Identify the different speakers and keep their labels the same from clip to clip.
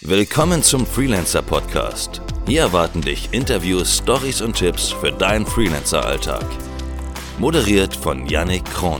Speaker 1: Willkommen zum Freelancer Podcast. Hier erwarten dich Interviews, Storys und Tipps für deinen Freelancer-Alltag. Moderiert von Yannick Kron.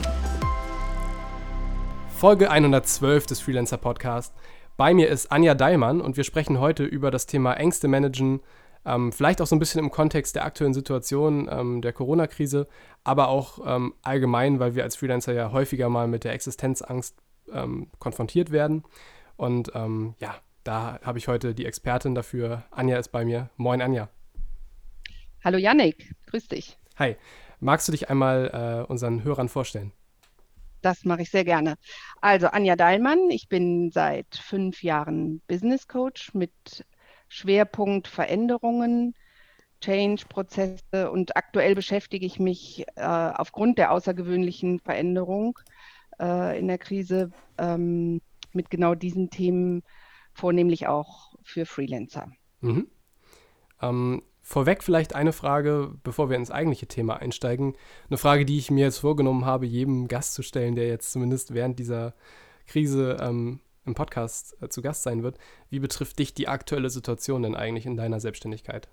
Speaker 2: Folge 112 des Freelancer Podcast. Bei mir ist Anja Deilmann und wir sprechen heute über das Thema Ängste managen, vielleicht auch so ein bisschen im Kontext der aktuellen Situation, der Corona-Krise, aber auch allgemein, weil wir als Freelancer ja häufiger mal mit der Existenzangst konfrontiert werden. Und da habe ich heute die Expertin dafür. Anja ist bei mir. Moin, Anja.
Speaker 3: Hallo Yannick, grüß dich.
Speaker 2: Hi. Magst du dich einmal unseren Hörern vorstellen?
Speaker 3: Das mache ich sehr gerne. Also Anja Deilmann, ich bin seit 5 Jahren Business Coach mit Schwerpunkt Veränderungen, Change-Prozesse und aktuell beschäftige ich mich aufgrund der außergewöhnlichen Veränderung in der Krise mit genau diesen Themen, vornehmlich auch für Freelancer.
Speaker 2: Mhm. Vorweg vielleicht eine Frage, bevor wir ins eigentliche Thema einsteigen. Eine Frage, die ich mir jetzt vorgenommen habe, jedem Gast zu stellen, der jetzt zumindest während dieser Krise im Podcast zu Gast sein wird. Wie betrifft dich die aktuelle Situation denn eigentlich in deiner Selbstständigkeit?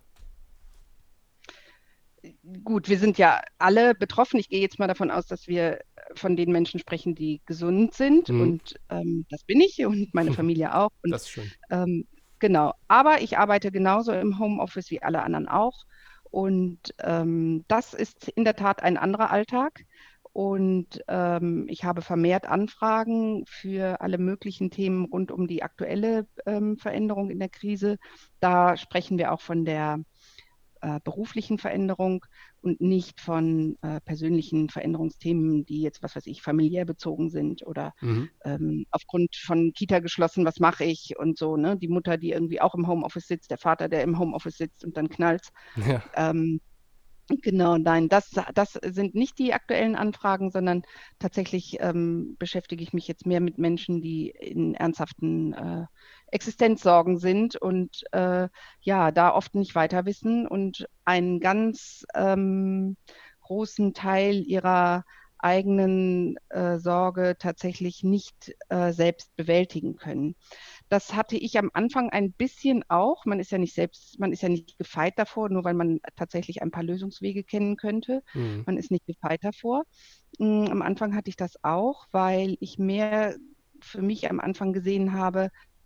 Speaker 3: Gut, wir sind ja alle betroffen. Ich gehe jetzt mal davon aus, dass wir von den Menschen sprechen, die gesund sind. Und das bin ich und meine Familie auch. Und,
Speaker 2: das ist schön.
Speaker 3: Genau, aber ich arbeite genauso im Homeoffice wie alle anderen auch. Und das ist in der Tat ein anderer Alltag. Und ich habe vermehrt Anfragen für alle möglichen Themen rund um die aktuelle Veränderung in der Krise. Da sprechen wir auch von der beruflichen Veränderung und nicht von persönlichen Veränderungsthemen, die jetzt, was weiß ich, familiär bezogen sind oder aufgrund von Kita geschlossen, was mache ich und so, ne? Die Mutter, die irgendwie auch im Homeoffice sitzt, der Vater, der im Homeoffice sitzt und dann knallt's.
Speaker 2: Ja.
Speaker 3: Genau, nein, das sind nicht die aktuellen Anfragen, sondern tatsächlich beschäftige ich mich jetzt mehr mit Menschen, die in ernsthaften Existenzsorgen sind und da oft nicht weiter wissen und einen ganz großen Teil ihrer eigenen Sorge tatsächlich nicht selbst bewältigen können. Das hatte ich am Anfang ein bisschen auch. Man ist ja nicht gefeit davor, nur weil man tatsächlich ein paar Lösungswege kennen könnte. Man ist nicht gefeit davor. Am Anfang hatte ich das auch, weil ich mehr für mich am Anfang gesehen habe,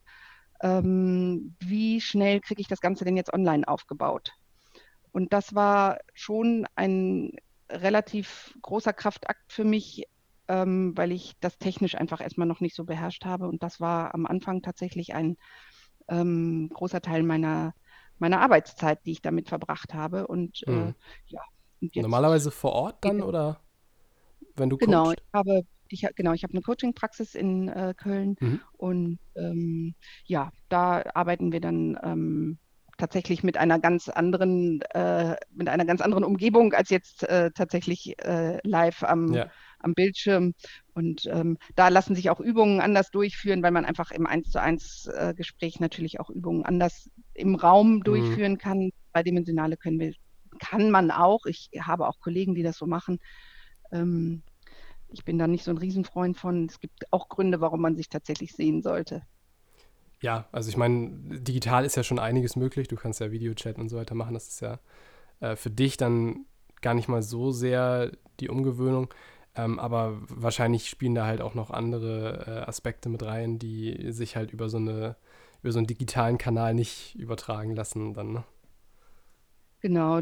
Speaker 3: wie schnell kriege ich das Ganze denn jetzt online aufgebaut? Und das war schon ein relativ großer Kraftakt für mich, weil ich das technisch einfach erstmal noch nicht so beherrscht habe. Und das war am Anfang tatsächlich ein großer Teil meiner Arbeitszeit, die ich damit verbracht habe. Und und jetzt.
Speaker 2: Normalerweise vor Ort dann oder wenn du
Speaker 3: Genau,
Speaker 2: coachst?
Speaker 3: ich habe eine Coaching-Praxis in Köln und da arbeiten wir dann tatsächlich mit einer ganz anderen Umgebung als jetzt tatsächlich live am Bildschirm. Und da lassen sich auch Übungen anders durchführen, weil man einfach im 1:1 Gespräch natürlich auch Übungen anders im Raum durchführen kann. Dreidimensionale kann man auch. Ich habe auch Kollegen, die das so machen. Ich bin da nicht so ein Riesenfreund von. Es gibt auch Gründe, warum man sich tatsächlich sehen sollte.
Speaker 2: Ja, also ich meine, digital ist ja schon einiges möglich. Du kannst ja Videochat und so weiter machen. Das ist ja für dich dann gar nicht mal so sehr die Umgewöhnung. Aber wahrscheinlich spielen da halt auch noch andere Aspekte mit rein, die sich halt über so einen digitalen Kanal nicht übertragen lassen dann, ne?
Speaker 3: Genau.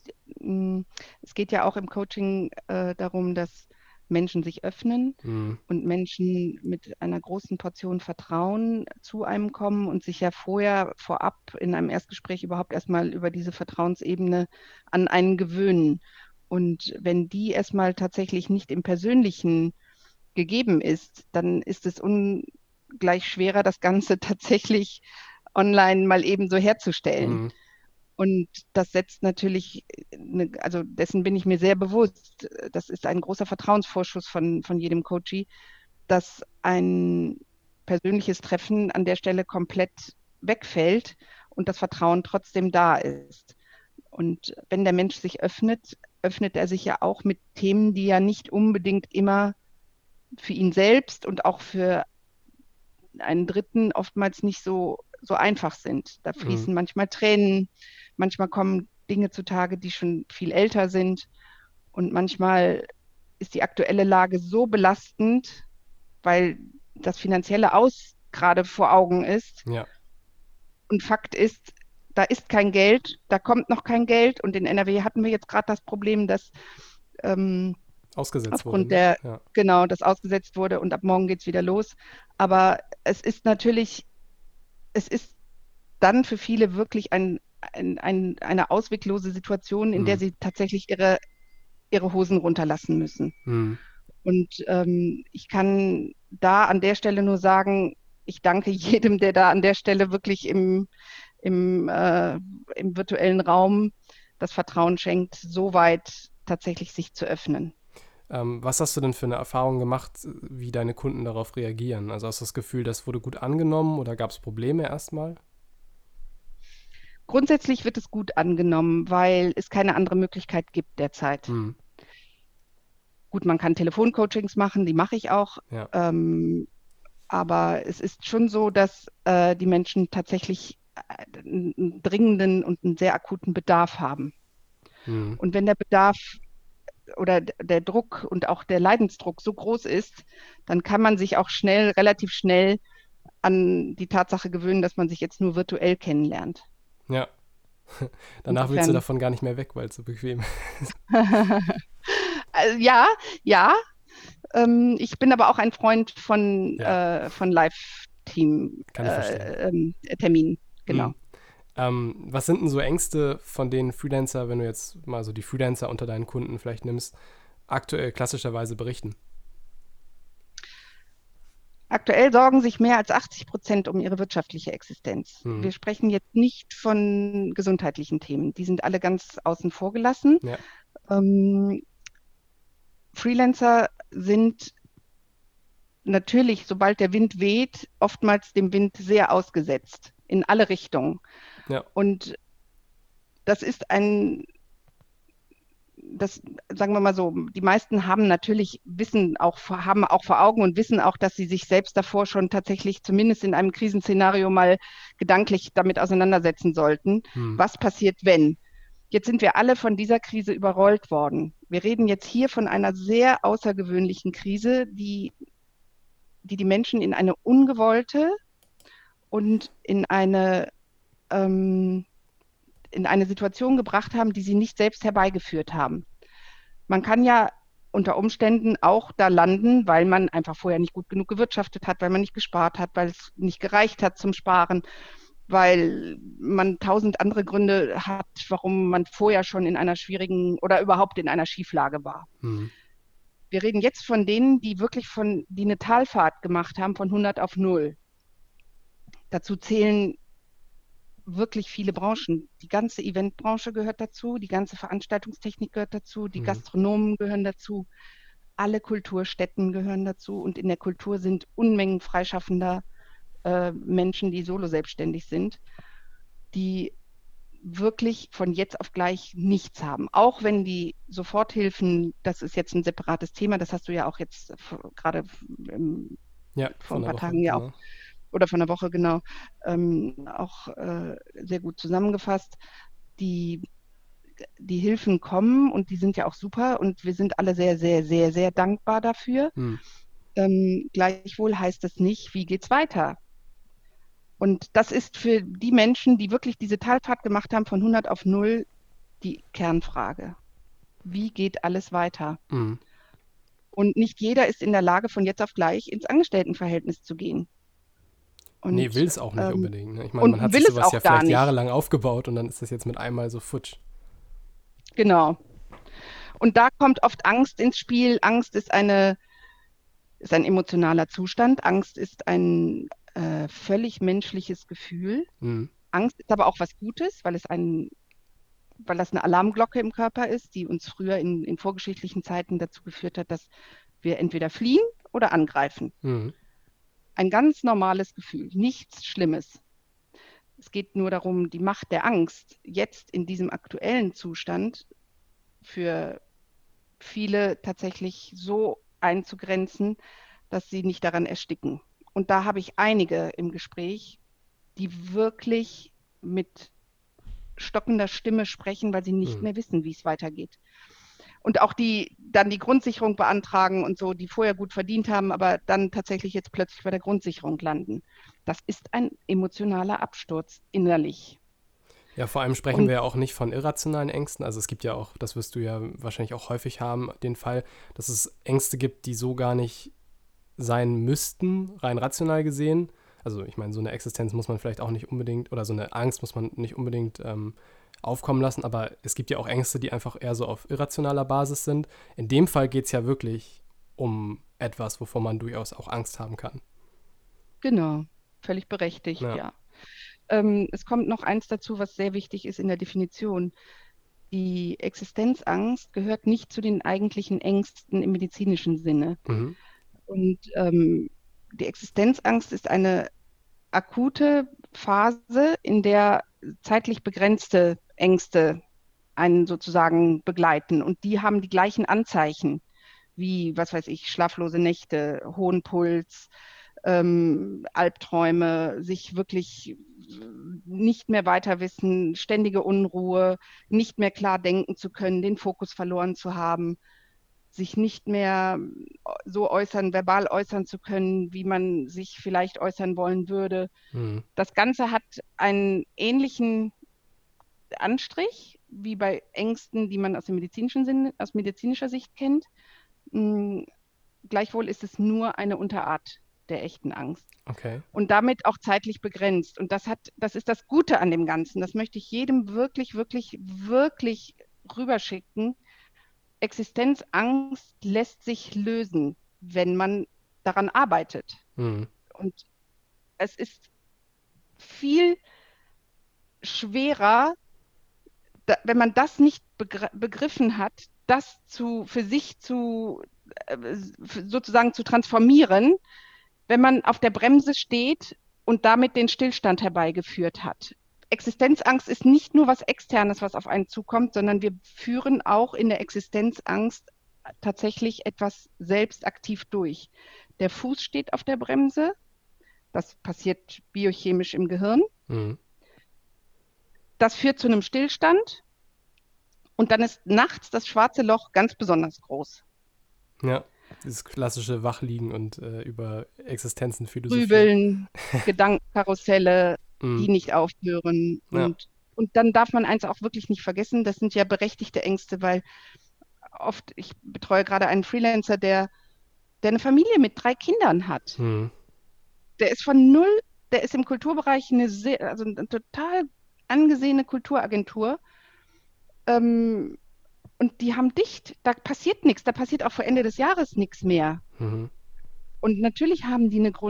Speaker 3: Es geht ja auch im Coaching darum, dass Menschen sich öffnen und Menschen mit einer großen Portion Vertrauen zu einem kommen und sich ja vorab in einem Erstgespräch überhaupt erstmal über diese Vertrauensebene an einen gewöhnen. Und wenn die erstmal tatsächlich nicht im Persönlichen gegeben ist, dann ist es ungleich schwerer, das Ganze tatsächlich online mal eben so herzustellen. Und das setzt natürlich, also dessen bin ich mir sehr bewusst, das ist ein großer Vertrauensvorschuss von jedem Coachee, dass ein persönliches Treffen an der Stelle komplett wegfällt und das Vertrauen trotzdem da ist. Und wenn der Mensch sich öffnet, öffnet er sich ja auch mit Themen, die ja nicht unbedingt immer für ihn selbst und auch für einen Dritten oftmals nicht so so einfach sind. Da fließen manchmal Tränen, manchmal kommen Dinge zutage, die schon viel älter sind. Und manchmal ist die aktuelle Lage so belastend, weil das finanzielle Aus gerade vor Augen ist.
Speaker 2: Ja.
Speaker 3: Und Fakt ist, da ist kein Geld, da kommt noch kein Geld. Und in NRW hatten wir jetzt gerade das Problem, dass
Speaker 2: Ausgesetzt
Speaker 3: aufgrund
Speaker 2: wurde.
Speaker 3: genau, das ausgesetzt wurde und ab morgen geht es wieder los. Aber es ist natürlich, es ist dann für viele wirklich eine ausweglose Situation, in der sie tatsächlich ihre Hosen runterlassen müssen. Und ich kann da an der Stelle nur sagen, ich danke jedem, der da an der Stelle wirklich im virtuellen Raum das Vertrauen schenkt, so weit tatsächlich sich zu öffnen.
Speaker 2: Was hast du denn für eine Erfahrung gemacht, wie deine Kunden darauf reagieren? Also hast du das Gefühl, das wurde gut angenommen oder gab es Probleme erstmal?
Speaker 3: Grundsätzlich wird es gut angenommen, weil es keine andere Möglichkeit gibt derzeit. Gut, man kann Telefoncoachings machen, die mache ich auch.
Speaker 2: Ja.
Speaker 3: Aber es ist schon so, dass die Menschen tatsächlich einen dringenden und einen sehr akuten Bedarf haben. Und wenn der Bedarf oder der Druck und auch der Leidensdruck so groß ist, dann kann man sich auch relativ schnell an die Tatsache gewöhnen, dass man sich jetzt nur virtuell kennenlernt.
Speaker 2: Ja. Danach willst du davon gar nicht mehr weg, weil es so bequem ist.
Speaker 3: Ja. Ich bin aber auch ein Freund von Live-Team-Terminen. Genau.
Speaker 2: Was sind denn so Ängste, von denen Freelancer, wenn du jetzt mal so die Freelancer unter deinen Kunden vielleicht nimmst, aktuell klassischerweise berichten?
Speaker 3: Aktuell sorgen sich mehr als 80% um ihre wirtschaftliche Existenz. Wir sprechen jetzt nicht von gesundheitlichen Themen. Die sind alle ganz außen vor gelassen.
Speaker 2: Ja.
Speaker 3: Freelancer sind natürlich, sobald der Wind weht, oftmals dem Wind sehr ausgesetzt, in alle Richtungen.
Speaker 2: Ja.
Speaker 3: Und das ist sagen wir mal so, die meisten haben auch vor Augen und wissen auch, dass sie sich selbst davor schon tatsächlich zumindest in einem Krisenszenario mal gedanklich damit auseinandersetzen sollten. Was passiert, wenn? Jetzt sind wir alle von dieser Krise überrollt worden. Wir reden jetzt hier von einer sehr außergewöhnlichen Krise, die Menschen in eine ungewollte und in eine Situation gebracht haben, die sie nicht selbst herbeigeführt haben. Man kann ja unter Umständen auch da landen, weil man einfach vorher nicht gut genug gewirtschaftet hat, weil man nicht gespart hat, weil es nicht gereicht hat zum Sparen, weil man 1000 andere Gründe hat, warum man vorher schon in einer schwierigen oder überhaupt in einer Schieflage war. Wir reden jetzt von denen, die wirklich die eine Talfahrt gemacht haben von 100 auf 0. Dazu zählen wirklich viele Branchen. Die ganze Eventbranche gehört dazu, die ganze Veranstaltungstechnik gehört dazu, die Gastronomen gehören dazu, alle Kulturstätten gehören dazu und in der Kultur sind Unmengen freischaffender Menschen, die solo selbstständig sind, die wirklich von jetzt auf gleich nichts haben. Auch wenn die Soforthilfen, das ist jetzt ein separates Thema, das hast du ja auch jetzt gerade vor ein paar Tagen ja auch oder von der Woche, genau, auch sehr gut zusammengefasst. Die Hilfen kommen und die sind ja auch super und wir sind alle sehr, sehr, sehr, sehr dankbar dafür. Gleichwohl heißt es nicht, wie geht's weiter? Und das ist für die Menschen, die wirklich diese Talfahrt gemacht haben von 100 auf 0, die Kernfrage. Wie geht alles weiter? Und nicht jeder ist in der Lage, von jetzt auf gleich ins Angestelltenverhältnis zu gehen. Und,
Speaker 2: will es auch nicht unbedingt. Ne? Ich meine, man hat sich sowas ja vielleicht jahrelang aufgebaut und dann ist das jetzt mit einmal so futsch.
Speaker 3: Genau. Und da kommt oft Angst ins Spiel. Angst ist ein emotionaler Zustand. Angst ist ein völlig menschliches Gefühl. Angst ist aber auch was Gutes, weil das eine Alarmglocke im Körper ist, die uns früher in vorgeschichtlichen Zeiten dazu geführt hat, dass wir entweder fliehen oder angreifen. Ein ganz normales Gefühl, nichts Schlimmes. Es geht nur darum, die Macht der Angst jetzt in diesem aktuellen Zustand für viele tatsächlich so einzugrenzen, dass sie nicht daran ersticken. Und da habe ich einige im Gespräch, die wirklich mit stockender Stimme sprechen, weil sie nicht mehr wissen, wie es weitergeht. Und auch die dann die Grundsicherung beantragen und so, die vorher gut verdient haben, aber dann tatsächlich jetzt plötzlich bei der Grundsicherung landen. Das ist ein emotionaler Absturz innerlich.
Speaker 2: Ja, vor allem sprechen wir ja auch nicht von irrationalen Ängsten. Also es gibt ja auch, das wirst du ja wahrscheinlich auch häufig haben, den Fall, dass es Ängste gibt, die so gar nicht sein müssten, rein rational gesehen. Also ich meine, so eine Existenz muss man vielleicht auch nicht unbedingt, oder so eine Angst muss man nicht unbedingt aufkommen lassen, aber es gibt ja auch Ängste, die einfach eher so auf irrationaler Basis sind. In dem Fall geht es ja wirklich um etwas, wovor man durchaus auch Angst haben kann.
Speaker 3: Genau, völlig berechtigt, ja. Es kommt noch eins dazu, was sehr wichtig ist in der Definition. Die Existenzangst gehört nicht zu den eigentlichen Ängsten im medizinischen Sinne.
Speaker 2: Mhm.
Speaker 3: Und die Existenzangst ist eine akute Phase, in der zeitlich begrenzte Ängste einen sozusagen begleiten. Und die haben die gleichen Anzeichen wie, was weiß ich, schlaflose Nächte, hohen Puls, Albträume, sich wirklich nicht mehr weiter wissen, ständige Unruhe, nicht mehr klar denken zu können, den Fokus verloren zu haben, sich nicht mehr so äußern, verbal äußern zu können, wie man sich vielleicht äußern wollen würde.
Speaker 2: Mhm.
Speaker 3: Das Ganze hat einen ähnlichen Anstrich wie bei Ängsten, die man aus dem medizinischen Sinn, aus medizinischer Sicht kennt. Gleichwohl ist es nur eine Unterart der echten Angst.
Speaker 2: Okay.
Speaker 3: Und damit auch zeitlich begrenzt. Und das ist das Gute an dem Ganzen. Das möchte ich jedem wirklich, wirklich, wirklich rüberschicken. Existenzangst lässt sich lösen, wenn man daran arbeitet.
Speaker 2: Mhm.
Speaker 3: Und es ist viel schwerer, wenn man das nicht begriffen hat, das für sich sozusagen zu transformieren, wenn man auf der Bremse steht und damit den Stillstand herbeigeführt hat. Existenzangst ist nicht nur was Externes, was auf einen zukommt, sondern wir führen auch in der Existenzangst tatsächlich etwas selbst aktiv durch. Der Fuß steht auf der Bremse, das passiert biochemisch im Gehirn.
Speaker 2: Mhm.
Speaker 3: Das führt zu einem Stillstand und dann ist nachts das schwarze Loch ganz besonders groß.
Speaker 2: Ja, dieses klassische Wachliegen und über Existenzen philosophieren.
Speaker 3: Grübeln, Gedankenkarusselle, die nicht aufhören. Und dann darf man eins auch wirklich nicht vergessen, das sind ja berechtigte Ängste, weil oft, ich betreue gerade einen Freelancer, der eine Familie mit 3 Kindern hat.
Speaker 2: Mhm.
Speaker 3: Der ist der ist im Kulturbereich eine total angesehene Kulturagentur. Und die haben dicht, da passiert nichts, da passiert auch vor Ende des Jahres nichts mehr.
Speaker 2: Mhm.
Speaker 3: Und natürlich haben die eine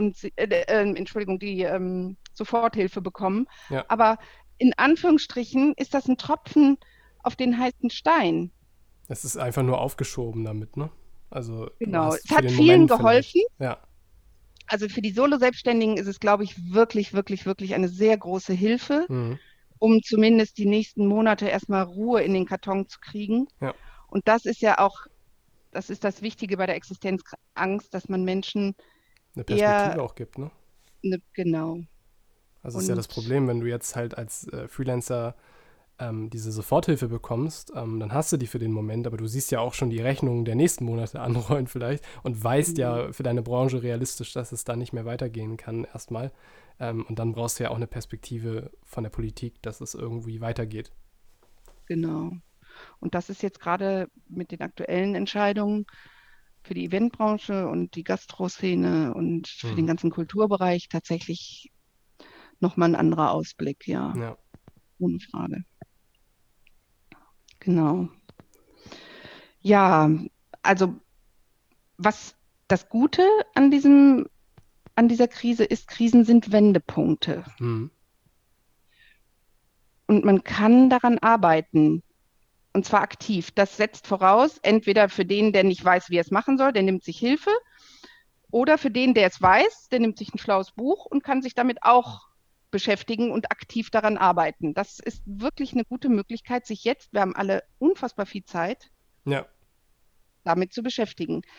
Speaker 3: Soforthilfe bekommen.
Speaker 2: Ja.
Speaker 3: Aber in Anführungsstrichen ist das ein Tropfen auf den heißen Stein.
Speaker 2: Es ist einfach nur aufgeschoben damit, ne? Also
Speaker 3: genau, es hat vielen geholfen.
Speaker 2: Ja.
Speaker 3: Also für die Solo-Selbstständigen ist es, glaube ich, wirklich, wirklich, wirklich eine sehr große Hilfe, um zumindest die nächsten Monate erstmal Ruhe in den Karton zu kriegen.
Speaker 2: Ja.
Speaker 3: Und das ist ja auch, das ist das Wichtige bei der Existenzangst, dass man Menschen
Speaker 2: eine Perspektive auch gibt, ne?
Speaker 3: Genau.
Speaker 2: Also ist ja das Problem, wenn du jetzt halt als Freelancer diese Soforthilfe bekommst, dann hast du die für den Moment, aber du siehst ja auch schon die Rechnungen der nächsten Monate anrollen vielleicht und weißt ja für deine Branche realistisch, dass es da nicht mehr weitergehen kann erstmal. Und dann brauchst du ja auch eine Perspektive von der Politik, dass es irgendwie weitergeht.
Speaker 3: Genau. Und das ist jetzt gerade mit den aktuellen Entscheidungen für die Eventbranche und die Gastroszene und für den ganzen Kulturbereich tatsächlich nochmal ein anderer Ausblick, ja. Ohne Frage. Genau. Ja, also was das Gute an dieser Krise ist, Krisen sind Wendepunkte. Und man kann daran arbeiten. Und zwar aktiv. Das setzt voraus, entweder für den, der nicht weiß, wie er es machen soll, der nimmt sich Hilfe. Oder für den, der es weiß, der nimmt sich ein schlaues Buch und kann sich damit auch beschäftigen und aktiv daran arbeiten. Das ist wirklich eine gute Möglichkeit, sich jetzt, wir haben alle unfassbar viel Zeit, damit zu beschäftigen.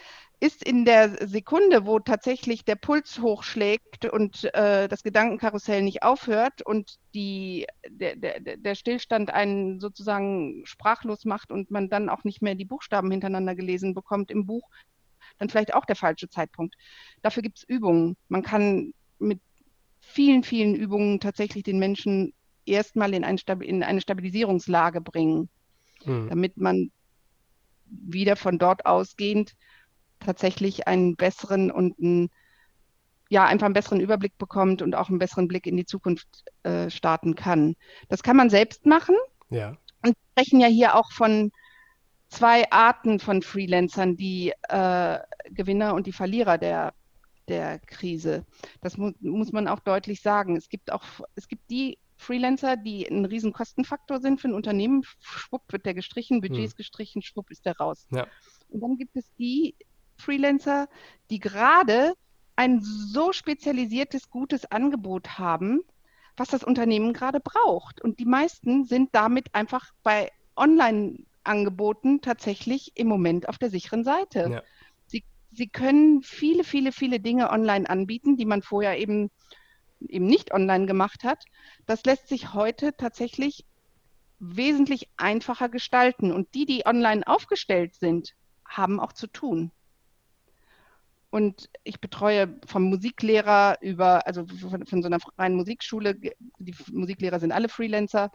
Speaker 3: ist in der Sekunde, wo tatsächlich der Puls hochschlägt und das Gedankenkarussell nicht aufhört und der Stillstand einen sozusagen sprachlos macht und man dann auch nicht mehr die Buchstaben hintereinander gelesen bekommt im Buch, dann vielleicht auch der falsche Zeitpunkt. Dafür gibt es Übungen. Man kann mit vielen, vielen Übungen tatsächlich den Menschen erstmal in eine Stabilisierungslage bringen, damit man wieder von dort ausgehend tatsächlich einen besseren und einfach einen besseren Überblick bekommt und auch einen besseren Blick in die Zukunft starten kann. Das kann man selbst machen.
Speaker 2: Ja.
Speaker 3: Und wir sprechen ja hier auch von 2 Arten von Freelancern, die Gewinner und die Verlierer der Krise. Das muss man auch deutlich sagen. Es gibt die Freelancer, die ein riesen Kostenfaktor sind für ein Unternehmen. Schwupp wird der gestrichen, Budget ist gestrichen, schwupp ist der raus.
Speaker 2: Ja.
Speaker 3: Und dann gibt es die Freelancer, die gerade ein so spezialisiertes, gutes Angebot haben, was das Unternehmen gerade braucht. Und die meisten sind damit einfach bei Online-Angeboten tatsächlich im Moment auf der sicheren Seite.
Speaker 2: Ja.
Speaker 3: Sie können viele, viele, viele Dinge online anbieten, die man vorher eben nicht online gemacht hat. Das lässt sich heute tatsächlich wesentlich einfacher gestalten. Und die online aufgestellt sind, haben auch zu tun. Und ich betreue vom Musiklehrer also von so einer freien Musikschule, die Musiklehrer sind alle Freelancer,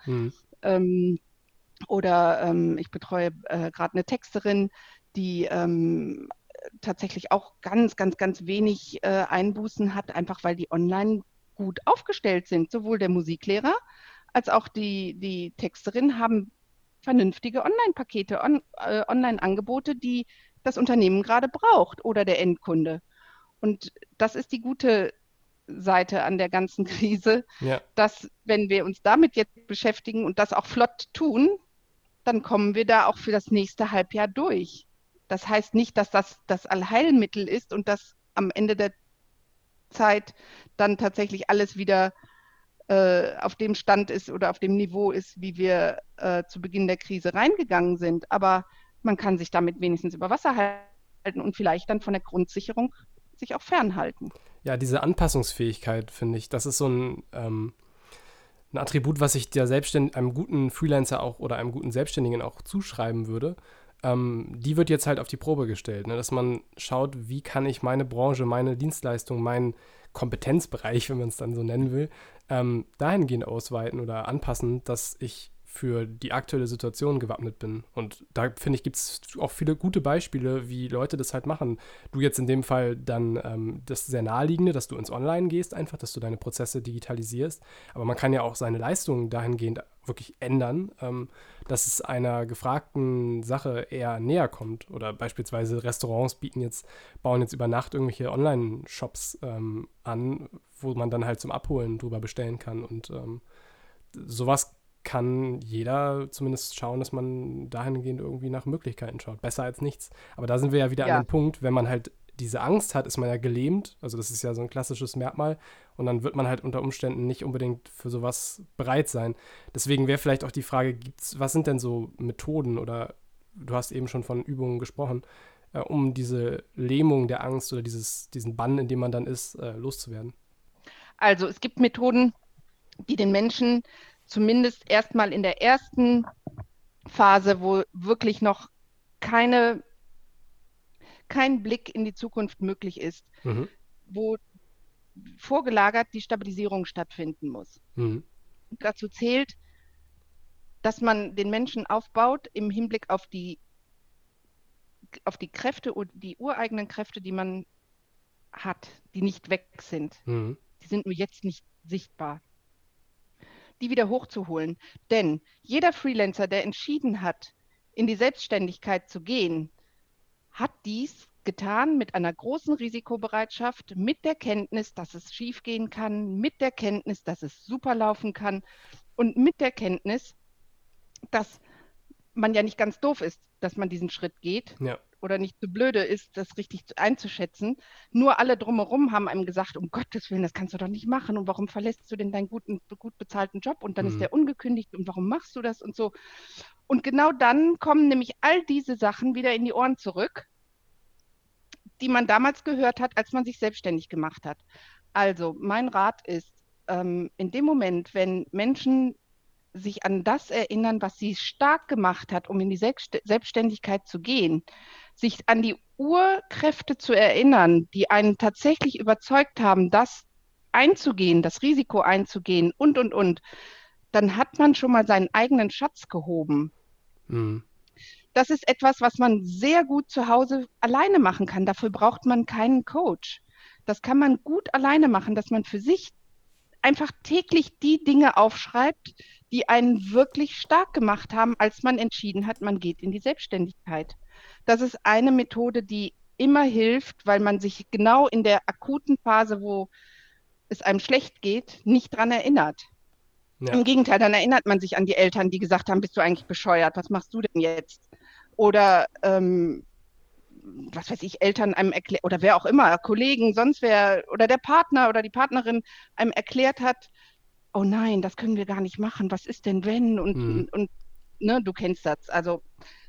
Speaker 3: oder ich betreue gerade eine Texterin, die tatsächlich auch ganz, ganz, ganz wenig Einbußen hat, einfach weil die online gut aufgestellt sind. Sowohl der Musiklehrer als auch die Texterin haben vernünftige Online-Pakete, Online-Angebote, die das Unternehmen gerade braucht oder der Endkunde. Und das ist die gute Seite an der ganzen Krise, dass, wenn wir uns damit jetzt beschäftigen und das auch flott tun, dann kommen wir da auch für das nächste Halbjahr durch. Das heißt nicht, dass das das Allheilmittel ist und dass am Ende der Zeit dann tatsächlich alles wieder auf dem Stand ist oder auf dem Niveau ist, wie wir zu Beginn der Krise reingegangen sind. Aber man kann sich damit wenigstens über Wasser halten und vielleicht dann von der Grundsicherung sich auch fernhalten.
Speaker 2: Ja, diese Anpassungsfähigkeit, finde ich, das ist so ein Attribut, was ich einem guten Freelancer auch oder einem guten Selbstständigen auch zuschreiben würde. Die wird jetzt halt auf die Probe gestellt, ne? Dass man schaut, wie kann ich meine Branche, meine Dienstleistung, meinen Kompetenzbereich, wenn man es dann so nennen will, dahingehend ausweiten oder anpassen, dass ich für die aktuelle Situation gewappnet bin. Und da, finde ich, gibt es auch viele gute Beispiele, wie Leute das halt machen. Du jetzt in dem Fall dann das sehr naheliegende, dass du ins Online gehst einfach, dass du deine Prozesse digitalisierst. Aber man kann ja auch seine Leistungen dahingehend wirklich ändern, dass es einer gefragten Sache eher näher kommt. Oder beispielsweise Restaurants bauen jetzt über Nacht irgendwelche Online-Shops an, wo man dann halt zum Abholen drüber bestellen kann. Und sowas kann jeder zumindest schauen, dass man dahingehend irgendwie nach Möglichkeiten schaut. Besser als nichts. Aber da sind wir ja wieder an dem Punkt, wenn man halt diese Angst hat, ist man ja gelähmt. Also das ist ja so ein klassisches Merkmal. Und dann wird man halt unter Umständen nicht unbedingt für sowas bereit sein. Deswegen wäre vielleicht auch die Frage, was sind denn so Methoden oder du hast eben schon von Übungen gesprochen, um diese Lähmung der Angst oder diesen Bann, in dem man dann ist, loszuwerden?
Speaker 3: Also es gibt Methoden, die den Menschen zumindest erstmal in der ersten Phase, wo wirklich noch kein Blick in die Zukunft möglich ist, wo vorgelagert die Stabilisierung stattfinden muss. Dazu zählt, dass man den Menschen aufbaut im Hinblick auf die Kräfte und die ureigenen Kräfte, die man hat, die nicht weg sind. Die sind nur jetzt nicht sichtbar. Die wieder hochzuholen. Denn jeder Freelancer, der entschieden hat, in die Selbstständigkeit zu gehen, hat dies getan mit einer großen Risikobereitschaft, mit der Kenntnis, dass es schiefgehen kann, mit der Kenntnis, dass es super laufen kann und mit der Kenntnis, dass man ja nicht ganz doof ist, dass man diesen Schritt geht. Ja. Oder nicht so blöde ist, das richtig einzuschätzen. Nur alle drumherum haben einem gesagt, um Gottes Willen, das kannst du doch nicht machen. Und warum verlässt du denn deinen gut bezahlten Job? Und dann ist der ungekündigt. Und warum machst du das? Und so. Und genau dann kommen nämlich all diese Sachen wieder in die Ohren zurück, die man damals gehört hat, als man sich selbstständig gemacht hat. Also mein Rat ist, in dem Moment, wenn Menschen sich an das erinnern, was sie stark gemacht hat, um in die Selbstständigkeit zu gehen, sich an die Urkräfte zu erinnern, die einen tatsächlich überzeugt haben, das einzugehen, das Risiko einzugehen und, dann hat man schon mal seinen eigenen Schatz gehoben.
Speaker 2: Mhm.
Speaker 3: Das ist etwas, was man sehr gut zu Hause alleine machen kann. Dafür braucht man keinen Coach. Das kann man gut alleine machen, dass man für sich einfach täglich die Dinge aufschreibt, die einen wirklich stark gemacht haben, als man entschieden hat, man geht in die Selbstständigkeit. Das ist eine Methode, die immer hilft, weil man sich genau in der akuten Phase, wo es einem schlecht geht, nicht dran erinnert.
Speaker 2: Ja.
Speaker 3: Im Gegenteil, dann erinnert man sich an die Eltern, die gesagt haben, bist du eigentlich bescheuert? Was machst du denn jetzt? Oder was weiß ich, Eltern einem erklärt, oder wer auch immer, Kollegen, sonst wer, oder der Partner oder die Partnerin einem erklärt hat, oh nein, das können wir gar nicht machen, was ist denn wenn? Und ne, du kennst das. Also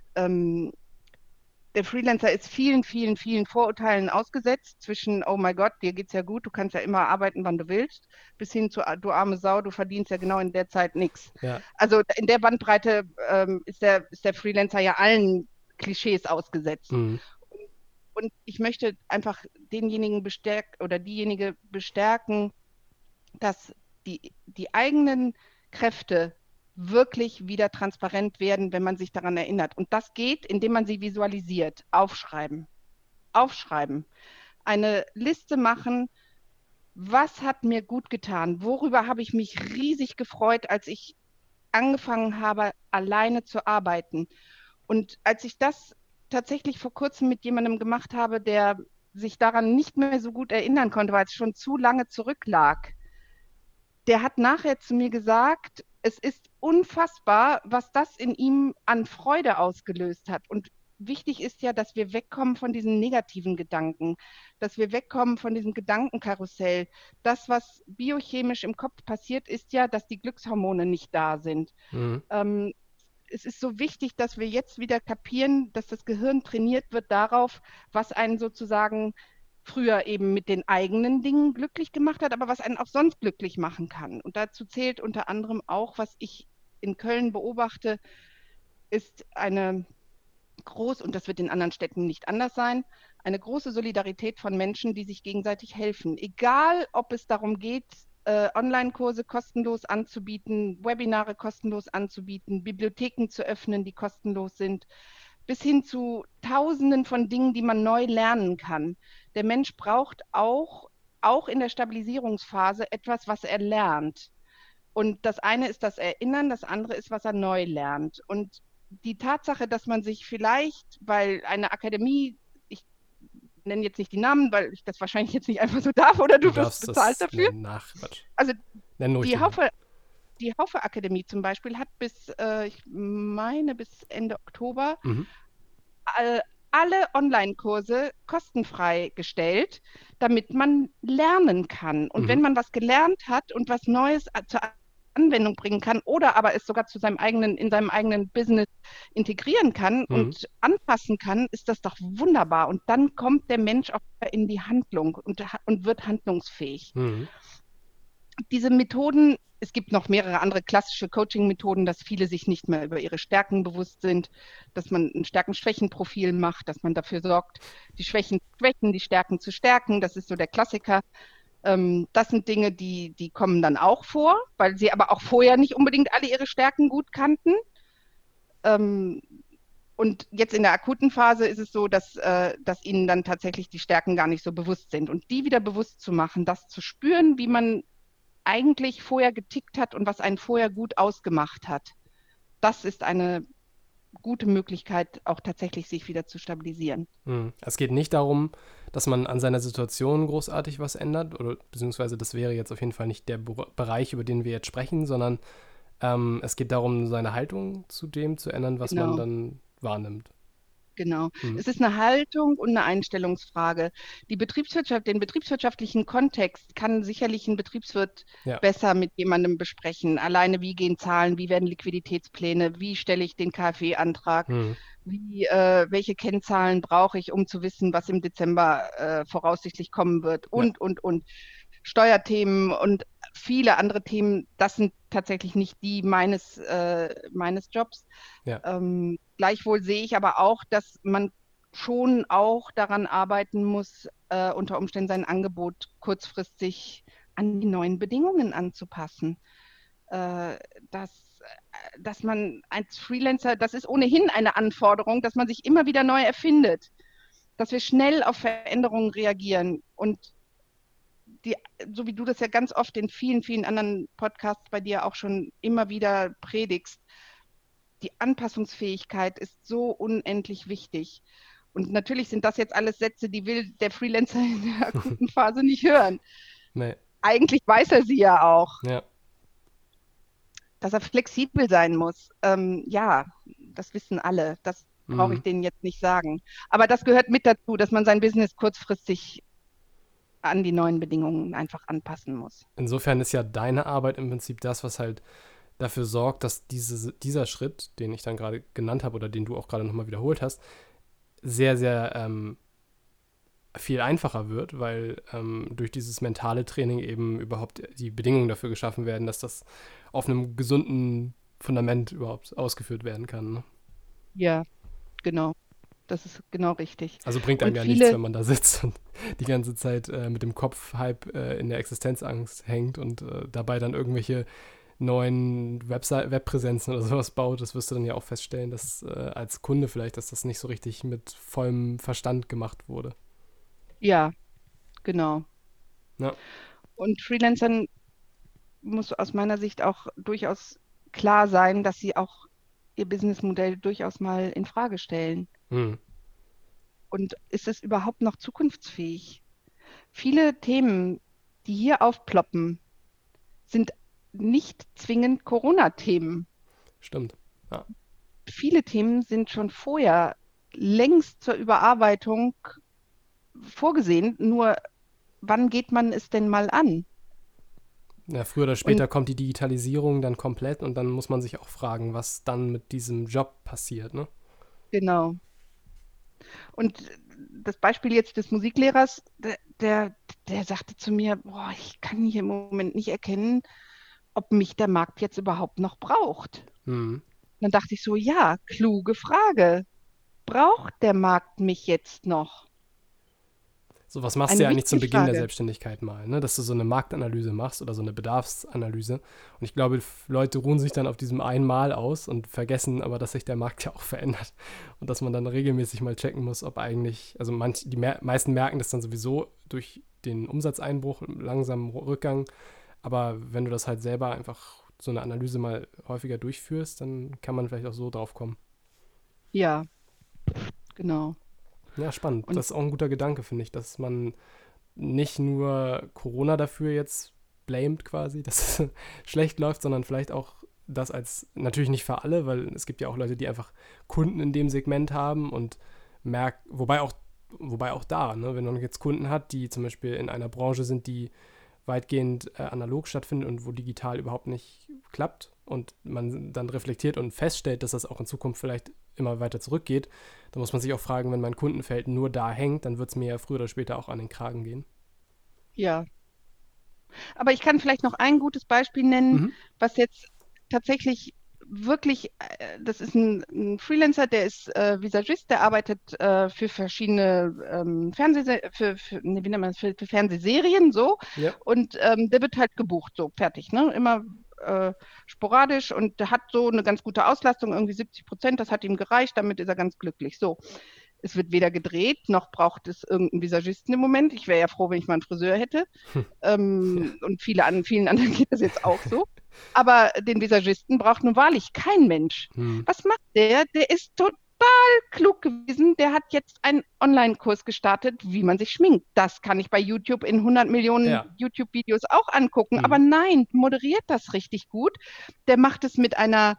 Speaker 3: der Freelancer ist vielen, vielen, vielen Vorurteilen ausgesetzt, zwischen, oh mein Gott, dir geht's ja gut, du kannst ja immer arbeiten, wann du willst, bis hin zu, du arme Sau, du verdienst ja genau in der Zeit nichts.
Speaker 2: Ja.
Speaker 3: Also in der Bandbreite ist der Freelancer ja allen Klischees ausgesetzt.
Speaker 2: Mhm.
Speaker 3: Und ich möchte einfach denjenigen diejenige bestärken, dass die eigenen Kräfte wirklich wieder transparent werden, wenn man sich daran erinnert. Und das geht, indem man sie visualisiert, aufschreiben. Eine Liste machen, was hat mir gut getan, worüber habe ich mich riesig gefreut, als ich angefangen habe, alleine zu arbeiten. Und als ich das tatsächlich vor kurzem mit jemandem gemacht habe, der sich daran nicht mehr so gut erinnern konnte, weil es schon zu lange zurücklag, der hat nachher zu mir gesagt, es ist unfassbar, was das in ihm an Freude ausgelöst hat. Und wichtig ist ja, dass wir wegkommen von diesen negativen Gedanken, dass wir wegkommen von diesem Gedankenkarussell. Das, was biochemisch im Kopf passiert, ist ja, dass die Glückshormone nicht da sind.
Speaker 2: Mhm.
Speaker 3: Es ist so wichtig, dass wir jetzt wieder kapieren, dass das Gehirn trainiert wird darauf, was einen sozusagen früher eben mit den eigenen Dingen glücklich gemacht hat, aber was einen auch sonst glücklich machen kann. Und dazu zählt unter anderem auch, was ich in Köln beobachte, ist und das wird in anderen Städten nicht anders sein, eine große Solidarität von Menschen, die sich gegenseitig helfen. Egal, ob es darum geht, Online-Kurse kostenlos anzubieten, Webinare kostenlos anzubieten, Bibliotheken zu öffnen, die kostenlos sind, bis hin zu Tausenden von Dingen, die man neu lernen kann. Der Mensch braucht auch in der Stabilisierungsphase etwas, was er lernt. Und das eine ist das Erinnern, das andere ist, was er neu lernt. Und die Tatsache, dass man sich vielleicht, weil eine Akademie, ich nenne jetzt nicht die Namen, weil ich das wahrscheinlich jetzt nicht einfach so darf, oder du wirst bezahlt dafür. Also die Haufe Akademie zum Beispiel hat bis Ende Oktober alle Online-Kurse kostenfrei gestellt, damit man lernen kann. Und wenn man was gelernt hat und was Neues zur Anwendung bringen kann oder aber es sogar in seinem eigenen Business integrieren kann und anpassen kann, ist das doch wunderbar. Und dann kommt der Mensch auch in die Handlung und wird handlungsfähig. Diese Methoden, es gibt noch mehrere andere klassische Coaching-Methoden, dass viele sich nicht mehr über ihre Stärken bewusst sind, dass man ein Stärken-Schwächen-Profil macht, dass man dafür sorgt, die Schwächen zu schwächen, die Stärken zu stärken. Das ist so der Klassiker. Das sind Dinge, die kommen dann auch vor, weil sie aber auch vorher nicht unbedingt alle ihre Stärken gut kannten. Und jetzt in der akuten Phase ist es so, dass ihnen dann tatsächlich die Stärken gar nicht so bewusst sind. Und die wieder bewusst zu machen, das zu spüren, wie man eigentlich vorher getickt hat und was einen vorher gut ausgemacht hat, das ist eine gute Möglichkeit, auch tatsächlich sich wieder zu stabilisieren.
Speaker 2: Es geht nicht darum, dass man an seiner Situation großartig was ändert, oder beziehungsweise das wäre jetzt auf jeden Fall nicht der Bereich, über den wir jetzt sprechen, sondern es geht darum, seine Haltung zu dem zu ändern, was man dann wahrnimmt.
Speaker 3: Genau. Es ist eine Haltung und eine Einstellungsfrage. Den betriebswirtschaftlichen Kontext kann sicherlich ein Betriebswirt besser mit jemandem besprechen. Alleine, wie gehen Zahlen, wie werden Liquiditätspläne, wie stelle ich den KfW-Antrag, welche Kennzahlen brauche ich, um zu wissen, was im Dezember voraussichtlich kommen wird und. Steuerthemen und viele andere Themen, das sind tatsächlich nicht die meines Jobs.
Speaker 2: Ja.
Speaker 3: Gleichwohl sehe ich aber auch, dass man schon auch daran arbeiten muss, unter Umständen sein Angebot kurzfristig an die neuen Bedingungen anzupassen. Dass man als Freelancer, das ist ohnehin eine Anforderung, dass man sich immer wieder neu erfindet, dass wir schnell auf Veränderungen reagieren und so wie du das ja ganz oft in vielen, vielen anderen Podcasts bei dir auch schon immer wieder predigst, die Anpassungsfähigkeit ist so unendlich wichtig. Und natürlich sind das jetzt alles Sätze, die will der Freelancer in der akuten Phase nicht hören.
Speaker 2: Nee.
Speaker 3: Eigentlich weiß er sie ja auch.
Speaker 2: Ja.
Speaker 3: Dass er flexibel sein muss. Ja, das wissen alle. Das brauche ich denen jetzt nicht sagen. Aber das gehört mit dazu, dass man sein Business kurzfristig an die neuen Bedingungen einfach anpassen muss.
Speaker 2: Insofern ist ja deine Arbeit im Prinzip das, was halt dafür sorgt, dass dieser Schritt, den ich dann gerade genannt habe oder den du auch gerade nochmal wiederholt hast, sehr, sehr viel einfacher wird, weil durch dieses mentale Training eben überhaupt die Bedingungen dafür geschaffen werden, dass das auf einem gesunden Fundament überhaupt ausgeführt werden kann. Ne?
Speaker 3: Ja, genau. Das ist genau richtig.
Speaker 2: Also bringt einem ja nichts, wenn man da sitzt und die ganze Zeit mit dem Kopf halb in der Existenzangst hängt und dabei dann irgendwelche neuen Webpräsenzen oder sowas baut. Das wirst du dann ja auch feststellen, dass als Kunde vielleicht, dass das nicht so richtig mit vollem Verstand gemacht wurde.
Speaker 3: Ja, genau.
Speaker 2: Ja.
Speaker 3: Und Freelancern muss aus meiner Sicht auch durchaus klar sein, dass sie auch ihr Businessmodell durchaus mal in Frage stellen. Und ist es überhaupt noch zukunftsfähig? Viele Themen, die hier aufploppen, sind nicht zwingend Corona-Themen.
Speaker 2: Stimmt, ja.
Speaker 3: Viele Themen sind schon vorher längst zur Überarbeitung vorgesehen. Nur, wann geht man es denn mal an?
Speaker 2: Ja, früher oder später kommt die Digitalisierung dann komplett und dann muss man sich auch fragen, was dann mit diesem Job passiert, ne?
Speaker 3: Genau. Und das Beispiel jetzt des Musiklehrers, der sagte zu mir, boah, ich kann hier im Moment nicht erkennen, ob mich der Markt jetzt überhaupt noch braucht. Dann dachte ich so, ja, kluge Frage. Braucht der Markt mich jetzt noch?
Speaker 2: So, was machst du ja eigentlich zum Beginn der Selbstständigkeit mal, ne? Dass du so eine Marktanalyse machst oder so eine Bedarfsanalyse. Und ich glaube, Leute ruhen sich dann auf diesem einmal aus und vergessen aber, dass sich der Markt ja auch verändert. Und dass man dann regelmäßig mal checken muss, ob eigentlich, also die meisten merken das dann sowieso durch den Umsatzeinbruch, langsamen Rückgang. Aber wenn du das halt selber einfach so eine Analyse mal häufiger durchführst, dann kann man vielleicht auch so drauf kommen.
Speaker 3: Ja, genau.
Speaker 2: Ja, spannend. Und das ist auch ein guter Gedanke, finde ich, dass man nicht nur Corona dafür jetzt blamet quasi, dass es schlecht läuft, sondern vielleicht auch das als, natürlich nicht für alle, weil es gibt ja auch Leute, die einfach Kunden in dem Segment haben und wobei auch da, ne, wenn man jetzt Kunden hat, die zum Beispiel in einer Branche sind, die weitgehend analog stattfindet und wo digital überhaupt nicht klappt und man dann reflektiert und feststellt, dass das auch in Zukunft vielleicht immer weiter zurückgeht, dann muss man sich auch fragen, wenn mein Kundenfeld nur da hängt, dann wird es mir ja früher oder später auch an den Kragen gehen.
Speaker 3: Ja. Aber ich kann vielleicht noch ein gutes Beispiel nennen, was jetzt tatsächlich wirklich, das ist ein Freelancer, der ist Visagist, der arbeitet für verschiedene für Fernsehserien so.
Speaker 2: Ja.
Speaker 3: Und der wird halt gebucht, so fertig, ne? Immer sporadisch und der hat so eine ganz gute Auslastung, irgendwie 70%, das hat ihm gereicht, damit ist er ganz glücklich. So, es wird weder gedreht, noch braucht es irgendeinen Visagisten im Moment. Ich wäre ja froh, wenn ich mal einen Friseur hätte. Und vielen anderen geht das jetzt auch so. Aber den Visagisten braucht nun wahrlich kein Mensch. Was macht der? Der ist total klug gewesen. Der hat jetzt einen Online-Kurs gestartet, wie man sich schminkt. Das kann ich bei YouTube in 100 Millionen YouTube-Videos auch angucken. Aber nein, moderiert das richtig gut. Der macht es mit einer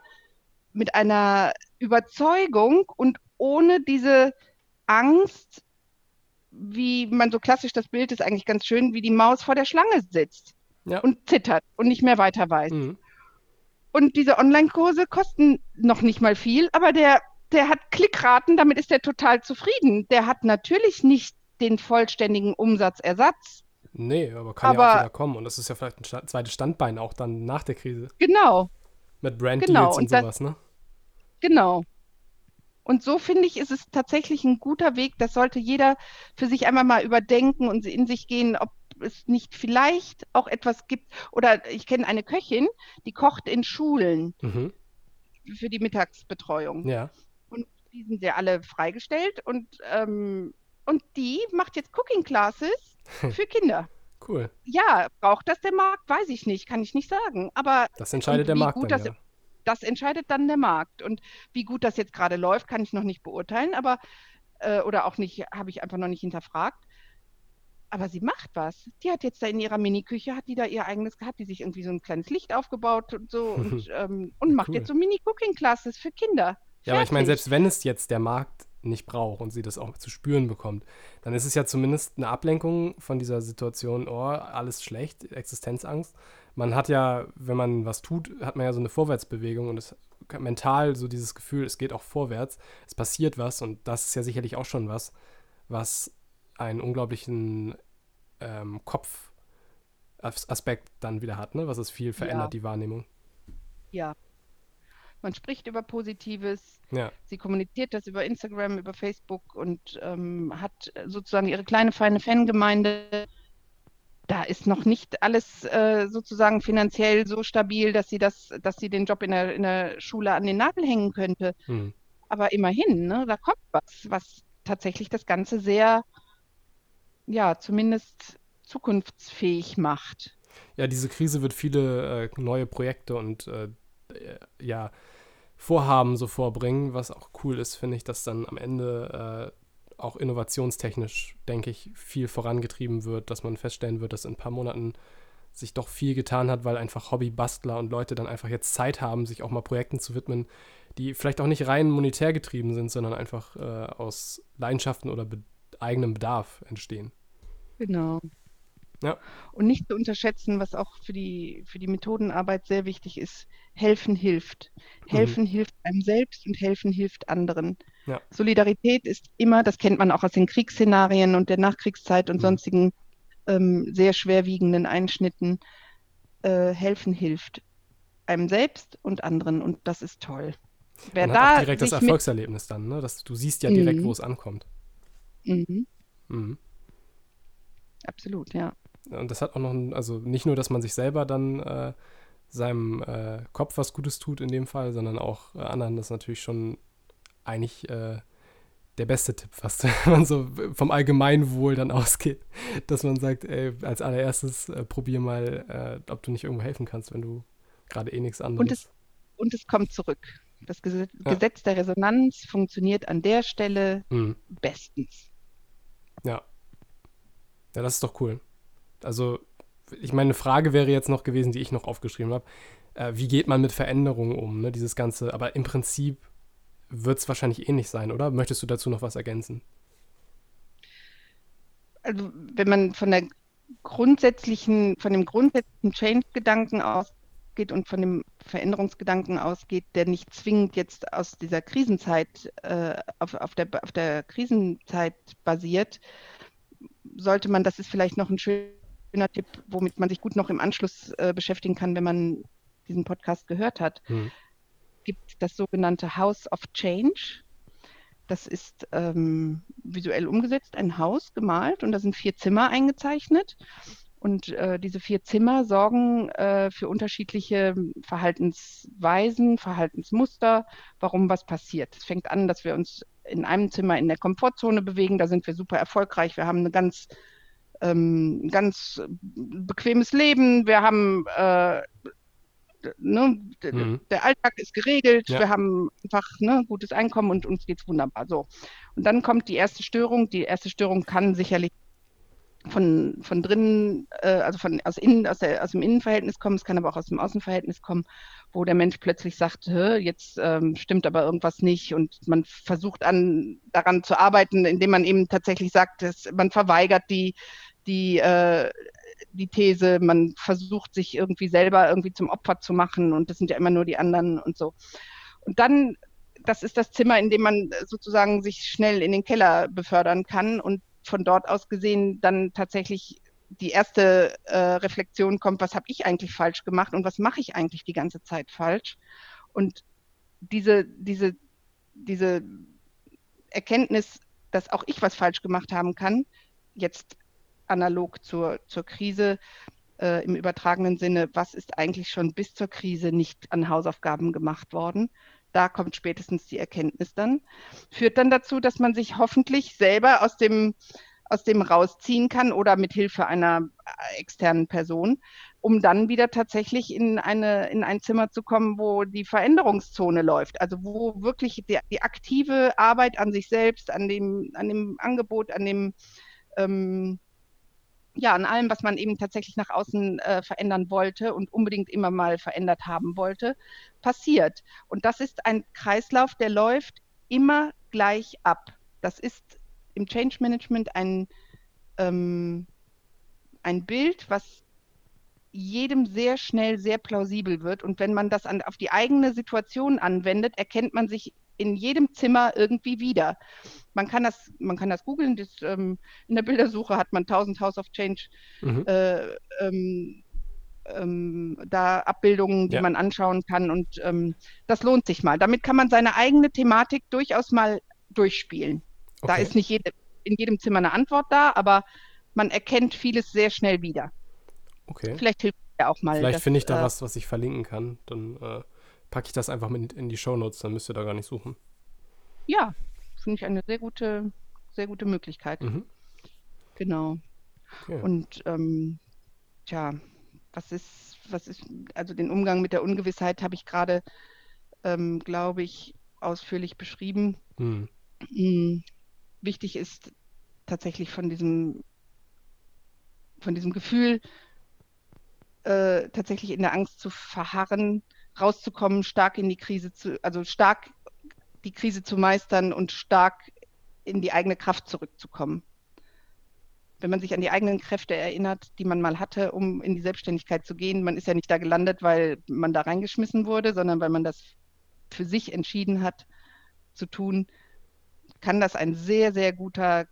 Speaker 3: Überzeugung und ohne diese Angst, wie man so klassisch, das Bild ist eigentlich ganz schön, wie die Maus vor der Schlange sitzt und zittert und nicht mehr weiter weiß. Und diese Online-Kurse kosten noch nicht mal viel, aber der der hat Klickraten, damit ist der total zufrieden. Der hat natürlich nicht den vollständigen Umsatzersatz.
Speaker 2: Nee, aber kann ja auch wieder kommen. Und das ist ja vielleicht ein zweites Standbein auch dann nach der Krise.
Speaker 3: Genau.
Speaker 2: Mit Brand-Deals und sowas, ne?
Speaker 3: Genau. Und so finde ich, ist es tatsächlich ein guter Weg. Das sollte jeder für sich einmal mal überdenken und in sich gehen, ob es nicht vielleicht auch etwas gibt. Oder ich kenne eine Köchin, die kocht in Schulen für die Mittagsbetreuung.
Speaker 2: Ja.
Speaker 3: Und die sind ja alle freigestellt und die macht jetzt Cooking Classes für Kinder.
Speaker 2: Cool.
Speaker 3: Ja, braucht das der Markt? Weiß ich nicht, kann ich nicht sagen. Aber
Speaker 2: das entscheidet der Markt dann, ja.
Speaker 3: Das entscheidet dann der Markt. Und wie gut das jetzt gerade läuft, kann ich noch nicht beurteilen, aber oder auch nicht, habe ich einfach noch nicht hinterfragt. Aber sie macht was. Die hat jetzt da in ihrer Mini-Küche, hat die da ihr eigenes gehabt, die sich irgendwie so ein kleines Licht aufgebaut und so und macht jetzt so Mini-Cooking-Classes für Kinder.
Speaker 2: Ja, aber ich meine, selbst wenn es jetzt der Markt nicht braucht und sie das auch zu spüren bekommt, dann ist es ja zumindest eine Ablenkung von dieser Situation, oh, alles schlecht, Existenzangst. Man hat ja, wenn man was tut, hat man ja so eine Vorwärtsbewegung und es mental so dieses Gefühl, es geht auch vorwärts, es passiert was und das ist ja sicherlich auch schon was einen unglaublichen Kopfaspekt dann wieder hat, ne? Was es viel verändert, die Wahrnehmung.
Speaker 3: Ja. Man spricht über Positives,
Speaker 2: ja.
Speaker 3: Sie kommuniziert das über Instagram, über Facebook und hat sozusagen ihre kleine, feine Fangemeinde. Da ist noch nicht alles sozusagen finanziell so stabil, dass sie den Job in der Schule an den Nagel hängen könnte. Aber immerhin, ne, da kommt was tatsächlich das Ganze sehr, ja, zumindest zukunftsfähig macht.
Speaker 2: Ja, diese Krise wird viele neue Projekte und Vorhaben so vorbringen, was auch cool ist, finde ich, dass dann am Ende auch innovationstechnisch, denke ich, viel vorangetrieben wird, dass man feststellen wird, dass in ein paar Monaten sich doch viel getan hat, weil einfach Hobbybastler und Leute dann einfach jetzt Zeit haben, sich auch mal Projekten zu widmen, die vielleicht auch nicht rein monetär getrieben sind, sondern einfach aus Leidenschaften oder eigenem Bedarf entstehen.
Speaker 3: Genau.
Speaker 2: Ja.
Speaker 3: Und nicht zu unterschätzen, was auch für die Methodenarbeit sehr wichtig ist, helfen hilft. Helfen hilft einem selbst und helfen hilft anderen.
Speaker 2: Ja.
Speaker 3: Solidarität ist immer, das kennt man auch aus den Kriegsszenarien und der Nachkriegszeit und sonstigen sehr schwerwiegenden Einschnitten. Helfen hilft einem selbst und anderen und das ist toll.
Speaker 2: Wer man hat auch direkt das Erfolgserlebnis dann, ne? Du siehst ja direkt, wo es ankommt.
Speaker 3: Absolut, ja.
Speaker 2: Und das hat auch noch, also nicht nur, dass man sich selber dann seinem Kopf was Gutes tut in dem Fall, sondern auch anderen. Das ist natürlich schon eigentlich der beste Tipp fast, wenn man so vom Allgemeinwohl dann ausgeht, dass man sagt, ey, als allererstes probier mal, ob du nicht irgendwo helfen kannst, wenn du gerade nichts anderes.
Speaker 3: Und es kommt zurück. Das Gesetz der Resonanz funktioniert an der Stelle bestens.
Speaker 2: Ja. Ja, das ist doch cool. Also, ich meine, eine Frage wäre jetzt noch gewesen, die ich noch aufgeschrieben habe. Wie geht man mit Veränderungen um, ne? Dieses Ganze, aber im Prinzip wird es wahrscheinlich ähnlich sein, oder? Möchtest du dazu noch was ergänzen?
Speaker 3: Also, wenn man von dem grundsätzlichen Change-Gedanken ausgeht und von dem Veränderungsgedanken ausgeht, der nicht zwingend jetzt aus dieser Krisenzeit, auf der Krisenzeit basiert, sollte man, das ist vielleicht noch ein schöner Tipp, womit man sich gut noch im Anschluss beschäftigen kann, wenn man diesen Podcast gehört hat, gibt das sogenannte House of Change. Das ist visuell umgesetzt, ein Haus gemalt und da sind 4 Zimmer eingezeichnet. Und diese 4 Zimmer sorgen für unterschiedliche Verhaltensweisen, Verhaltensmuster, warum was passiert. Es fängt an, dass wir uns in einem Zimmer in der Komfortzone bewegen, da sind wir super erfolgreich, wir haben ein ganz bequemes Leben, wir haben der Alltag ist geregelt, wir haben einfach gutes Einkommen und uns geht's wunderbar. So. Und dann kommt die erste Störung. Die erste Störung kann sicherlich von drinnen, also aus dem Innenverhältnis kommen, es kann aber auch aus dem Außenverhältnis kommen, wo der Mensch plötzlich sagt, jetzt stimmt aber irgendwas nicht und man versucht daran zu arbeiten, indem man eben tatsächlich sagt, man verweigert die These, man versucht sich irgendwie selber irgendwie zum Opfer zu machen und das sind ja immer nur die anderen und so. Und dann das ist das Zimmer, in dem man sozusagen sich schnell in den Keller befördern kann und von dort aus gesehen dann tatsächlich die erste Reflexion kommt, was habe ich eigentlich falsch gemacht und was mache ich eigentlich die ganze Zeit falsch? Und diese Erkenntnis, dass auch ich was falsch gemacht haben kann, jetzt analog zur Krise im übertragenen Sinne, was ist eigentlich schon bis zur Krise nicht an Hausaufgaben gemacht worden? Da kommt spätestens die Erkenntnis dann. Führt dann dazu, dass man sich hoffentlich selber aus dem rausziehen kann oder mit Hilfe einer externen Person, um dann wieder tatsächlich in ein Zimmer zu kommen, wo die Veränderungszone läuft. Also wo wirklich die aktive Arbeit an sich selbst, an dem Angebot, an allem, was man eben tatsächlich nach außen verändern wollte und unbedingt immer mal verändert haben wollte, passiert. Und das ist ein Kreislauf, der läuft immer gleich ab. Das ist im Change Management ein Bild, was jedem sehr schnell sehr plausibel wird. Und wenn man das auf die eigene Situation anwendet, erkennt man sich in jedem Zimmer irgendwie wieder. Man kann das googeln. In der Bildersuche hat man 1000 House of Change da Abbildungen, die man anschauen kann. Und das lohnt sich mal. Damit kann man seine eigene Thematik durchaus mal durchspielen. Okay. Da ist nicht in jedem Zimmer eine Antwort da, aber man erkennt vieles sehr schnell wieder.
Speaker 2: Okay.
Speaker 3: Vielleicht hilft ja auch mal.
Speaker 2: Vielleicht finde ich da was ich verlinken kann. Dann packe ich das einfach mit in die Shownotes, dann müsst ihr da gar nicht suchen.
Speaker 3: Ja, finde ich eine sehr gute Möglichkeit.
Speaker 2: Mhm.
Speaker 3: Genau.
Speaker 2: Okay.
Speaker 3: Und was ist, also den Umgang mit der Ungewissheit habe ich gerade, glaube ich, ausführlich beschrieben. Wichtig ist tatsächlich von diesem Gefühl, tatsächlich in der Angst zu verharren, rauszukommen, stark die Krise zu meistern und stark in die eigene Kraft zurückzukommen. Wenn man sich an die eigenen Kräfte erinnert, die man mal hatte, um in die Selbstständigkeit zu gehen, man ist ja nicht da gelandet, weil man da reingeschmissen wurde, sondern weil man das für sich entschieden hat zu tun, kann das ein sehr, sehr gutes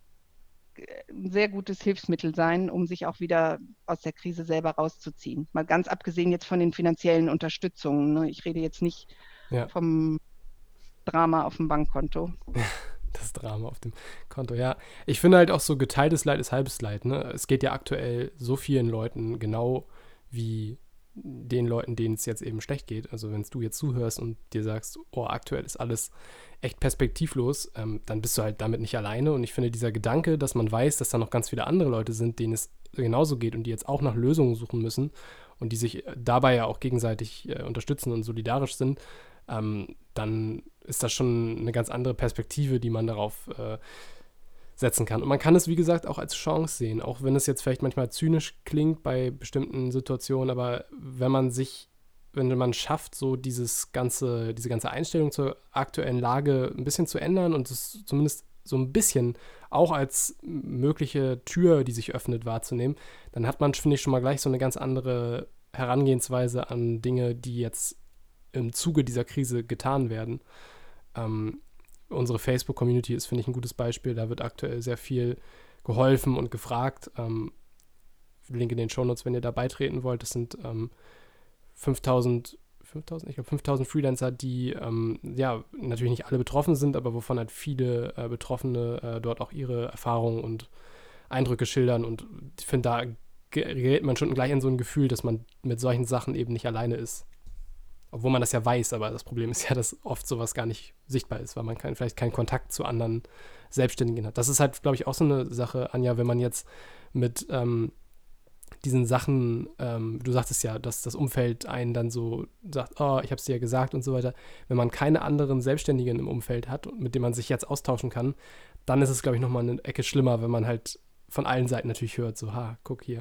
Speaker 3: Hilfsmittel sein, um sich auch wieder aus der Krise selber rauszuziehen. Mal ganz abgesehen jetzt von den finanziellen Unterstützungen. Ne? Ich rede jetzt nicht vom Drama auf dem Bankkonto.
Speaker 2: Das Drama auf dem Konto, ja. Ich finde halt auch so, geteiltes Leid ist halbes Leid. Ne? Es geht ja aktuell so vielen Leuten genau wie den Leuten, denen es jetzt eben schlecht geht. Also wenn du jetzt zuhörst und dir sagst, oh, aktuell ist alles echt perspektivlos, dann bist du halt damit nicht alleine. Und ich finde, dieser Gedanke, dass man weiß, dass da noch ganz viele andere Leute sind, denen es genauso geht und die jetzt auch nach Lösungen suchen müssen und die sich dabei ja auch gegenseitig unterstützen und solidarisch sind, dann ist das schon eine ganz andere Perspektive, die man darauf setzen kann. Und man kann es, wie gesagt, auch als Chance sehen, auch wenn es jetzt vielleicht manchmal zynisch klingt bei bestimmten Situationen, aber wenn man schafft, so diese ganze Einstellung zur aktuellen Lage ein bisschen zu ändern und es zumindest so ein bisschen auch als mögliche Tür, die sich öffnet, wahrzunehmen, dann hat man, finde ich, schon mal gleich so eine ganz andere Herangehensweise an Dinge, die jetzt im Zuge dieser Krise getan werden. Unsere Facebook-Community ist, finde ich, ein gutes Beispiel. Da wird aktuell sehr viel geholfen und gefragt. Link in den Shownotes, wenn ihr da beitreten wollt. Das sind 5000 Freelancer, die natürlich nicht alle betroffen sind, aber wovon halt viele Betroffene dort auch ihre Erfahrungen und Eindrücke schildern. Und ich finde, da gerät man schon gleich in so ein Gefühl, dass man mit solchen Sachen eben nicht alleine ist. Obwohl man das ja weiß, aber das Problem ist ja, dass oft sowas gar nicht sichtbar ist, weil man vielleicht keinen Kontakt zu anderen Selbstständigen hat. Das ist halt, glaube ich, auch so eine Sache, Anja, wenn man jetzt mit diesen Sachen, du sagtest ja, dass das Umfeld einen dann so sagt, oh, ich habe es dir ja gesagt und so weiter. Wenn man keine anderen Selbstständigen im Umfeld hat, mit denen man sich jetzt austauschen kann, dann ist es, glaube ich, nochmal eine Ecke schlimmer, wenn man halt von allen Seiten natürlich hört, so, guck hier.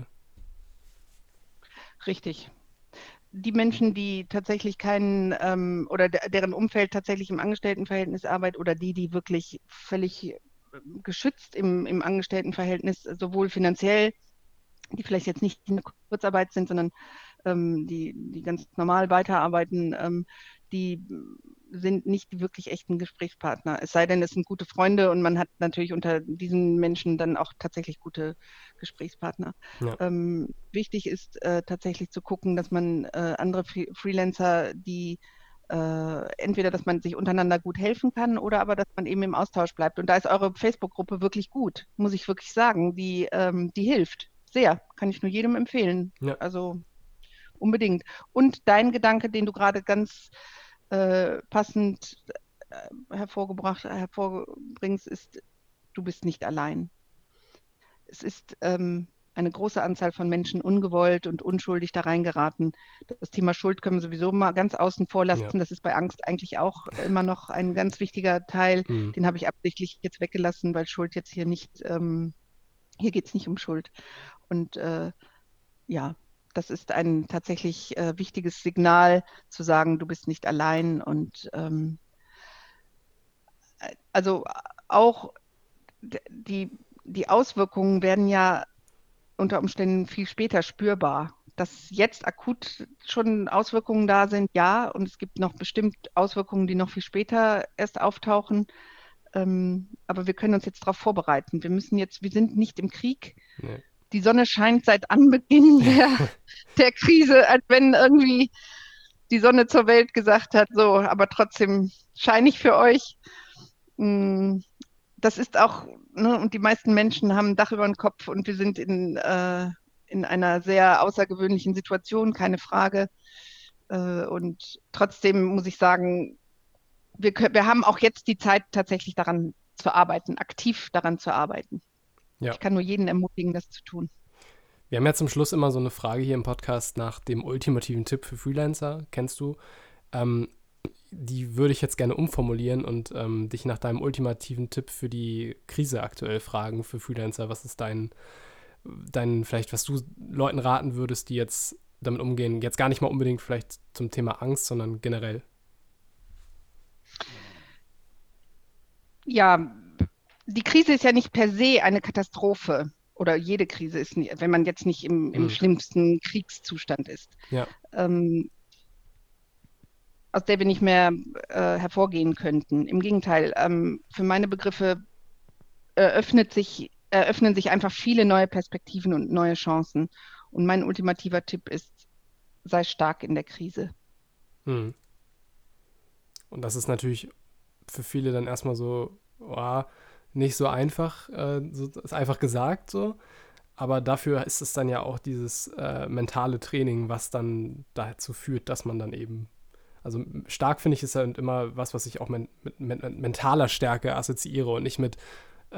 Speaker 3: Richtig. Die Menschen, die tatsächlich keinen oder deren Umfeld tatsächlich im Angestelltenverhältnis arbeitet oder die wirklich völlig geschützt im Angestelltenverhältnis, sowohl finanziell, die vielleicht jetzt nicht in der Kurzarbeit sind, sondern die ganz normal weiterarbeiten, die sind nicht wirklich echten Gesprächspartner. Es sei denn, es sind gute Freunde und man hat natürlich unter diesen Menschen dann auch tatsächlich gute Gesprächspartner.
Speaker 2: Ja.
Speaker 3: Wichtig ist tatsächlich zu gucken, dass man andere Freelancer, die entweder, dass man sich untereinander gut helfen kann oder aber, dass man eben im Austausch bleibt. Und da ist eure Facebook-Gruppe wirklich gut, muss ich wirklich sagen. Die hilft sehr, kann ich nur jedem empfehlen.
Speaker 2: Ja.
Speaker 3: Also unbedingt. Und dein Gedanke, den du gerade ganz passend hervorbringst, ist, du bist nicht allein. Es ist eine große Anzahl von Menschen ungewollt und unschuldig da reingeraten. Das Thema Schuld können wir sowieso mal ganz außen vor lassen. Ja. Das ist bei Angst eigentlich auch immer noch ein ganz wichtiger Teil. Den habe ich absichtlich jetzt weggelassen, weil Schuld jetzt hier nicht, hier geht es nicht um Schuld. Und ja, das ist ein tatsächlich wichtiges Signal, zu sagen, du bist nicht allein. Und also auch die Auswirkungen werden ja unter Umständen viel später spürbar. Dass jetzt akut schon Auswirkungen da sind, ja, und es gibt noch bestimmt Auswirkungen, die noch viel später erst auftauchen. Aber wir können uns jetzt darauf vorbereiten. Wir sind nicht im Krieg. Nee. Die Sonne scheint seit Anbeginn der Krise, als wenn irgendwie die Sonne zur Welt gesagt hat, so, aber trotzdem scheine ich für euch. Das ist auch, ne, und die meisten Menschen haben ein Dach über dem Kopf und wir sind in einer sehr außergewöhnlichen Situation, keine Frage. Und trotzdem muss ich sagen, wir haben auch jetzt die Zeit, tatsächlich daran zu arbeiten, aktiv daran zu arbeiten. Ja. Ich kann nur jeden ermutigen, das zu tun.
Speaker 2: Wir haben ja zum Schluss immer so eine Frage hier im Podcast nach dem ultimativen Tipp für Freelancer. Kennst du? Die würde ich jetzt gerne umformulieren und dich nach deinem ultimativen Tipp für die Krise aktuell fragen für Freelancer. Was ist dein vielleicht, was du Leuten raten würdest, die jetzt damit umgehen? Jetzt gar nicht mal unbedingt vielleicht zum Thema Angst, sondern generell.
Speaker 3: Ja, die Krise ist ja nicht per se eine Katastrophe. Oder jede Krise ist, wenn man jetzt nicht im schlimmsten Kriegszustand ist. Ja. Aus der wir nicht mehr hervorgehen könnten. Im Gegenteil, für meine Begriffe eröffnen sich einfach viele neue Perspektiven und neue Chancen. Und mein ultimativer Tipp ist, sei stark in der Krise.
Speaker 2: Und das ist natürlich für viele dann erstmal so, nicht so einfach, ist einfach gesagt so. Aber dafür ist es dann ja auch dieses mentale Training, was dann dazu führt, dass man dann eben, also stark finde ich ist halt immer was ich auch mit mentaler Stärke assoziiere und nicht mit,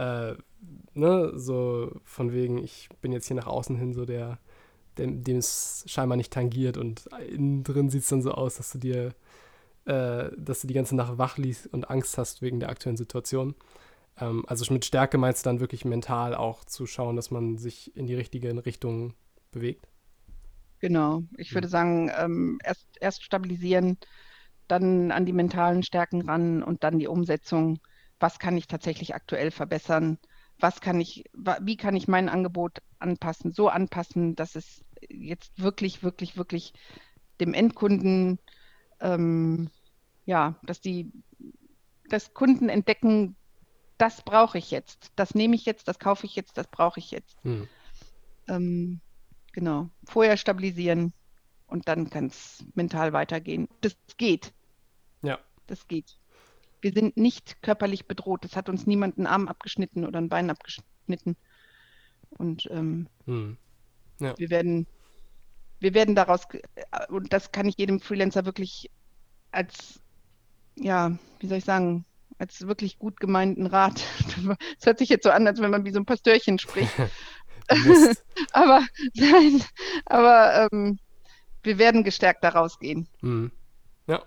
Speaker 2: so von wegen, ich bin jetzt hier nach außen hin so dem es scheinbar nicht tangiert und innen drin sieht es dann so aus, dass du die ganze Nacht wach liegst und Angst hast wegen der aktuellen Situation. Also mit Stärke meinst du dann wirklich mental auch zu schauen, dass man sich in die richtige Richtung bewegt?
Speaker 3: Genau. Ich würde sagen, erst stabilisieren, dann an die mentalen Stärken ran und dann die Umsetzung. Was kann ich tatsächlich aktuell verbessern? Wie kann ich mein Angebot anpassen? So anpassen, dass es jetzt wirklich, wirklich, wirklich dem Endkunden, dass Kunden entdecken, das brauche ich jetzt, das nehme ich jetzt, das kaufe ich jetzt, das brauche ich jetzt. Genau. Vorher stabilisieren und dann kann es mental weitergehen. Das geht.
Speaker 2: Ja.
Speaker 3: Das geht. Wir sind nicht körperlich bedroht. Es hat uns niemand einen Arm abgeschnitten oder ein Bein abgeschnitten. Und wir werden daraus, und das kann ich jedem Freelancer wirklich als, wie soll ich sagen, als wirklich gut gemeinten Rat. Es hört sich jetzt so an, als wenn man wie so ein Pastörchen spricht. aber nein, wir werden gestärkt daraus gehen.
Speaker 2: Ja.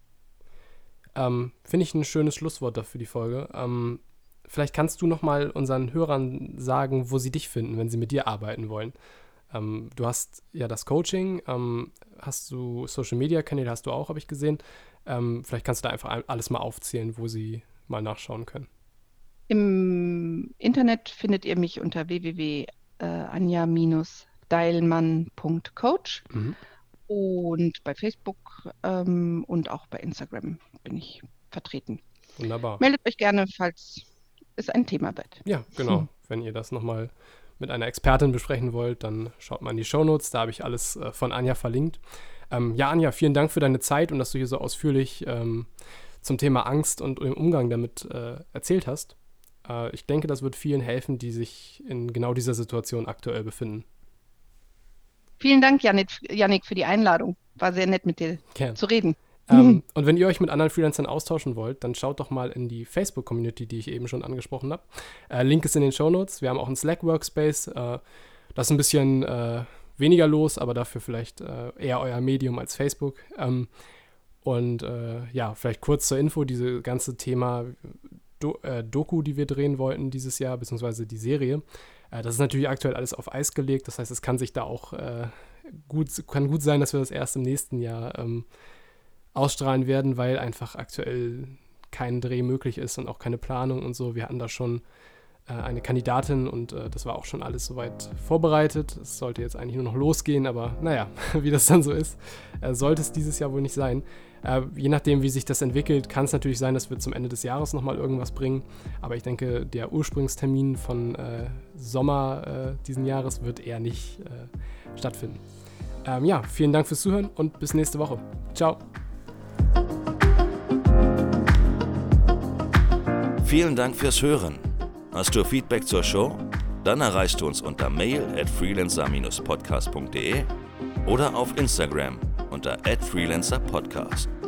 Speaker 2: Finde ich ein schönes Schlusswort dafür die Folge. Vielleicht kannst du noch mal unseren Hörern sagen, wo sie dich finden, wenn sie mit dir arbeiten wollen. Du hast ja das Coaching, hast du Social-Media-Kanäle, hast du auch, habe ich gesehen. Vielleicht kannst du da einfach alles mal aufzählen, wo sie mal nachschauen können.
Speaker 3: Im Internet findet ihr mich unter www.anja-deilmann.coach Und bei Facebook und auch bei Instagram bin ich vertreten.
Speaker 2: Wunderbar.
Speaker 3: Meldet euch gerne, falls es ein Thema wird.
Speaker 2: Ja, genau. Wenn ihr das nochmal mit einer Expertin besprechen wollt, dann schaut mal in die Shownotes. Da habe ich alles von Anja verlinkt. Ja, Anja, vielen Dank für deine Zeit und dass du hier so ausführlich zum Thema Angst und dem Umgang damit erzählt hast. Ich denke, das wird vielen helfen, die sich in genau dieser Situation aktuell befinden.
Speaker 3: Vielen Dank, Yannick, für die Einladung. War sehr nett, mit dir zu reden.
Speaker 2: Und wenn ihr euch mit anderen Freelancern austauschen wollt, dann schaut doch mal in die Facebook-Community, die ich eben schon angesprochen habe. Link ist in den Shownotes. Wir haben auch einen Slack-Workspace. Das ist ein bisschen weniger los, aber dafür vielleicht eher euer Medium als Facebook. Ja, vielleicht kurz zur Info, diese ganze Thema Doku, die wir drehen wollten dieses Jahr, beziehungsweise die Serie, das ist natürlich aktuell alles auf Eis gelegt. Das heißt, es kann sich da auch gut sein, dass wir das erst im nächsten Jahr ausstrahlen werden, weil einfach aktuell kein Dreh möglich ist und auch keine Planung und so. Wir hatten da schon eine Kandidatin und das war auch schon alles soweit vorbereitet. Es sollte jetzt eigentlich nur noch losgehen, aber naja, wie das dann so ist, sollte es dieses Jahr wohl nicht sein. Je nachdem, wie sich das entwickelt, kann es natürlich sein, dass wir zum Ende des Jahres nochmal irgendwas bringen. Aber ich denke, der Ursprungstermin von Sommer diesen Jahres wird eher nicht stattfinden. Ja, vielen Dank fürs Zuhören und bis nächste Woche. Ciao.
Speaker 1: Vielen Dank fürs Hören. Hast du Feedback zur Show? Dann erreichst du uns unter mail@freelancer-podcast.de oder auf Instagram unter @freelancerpodcast.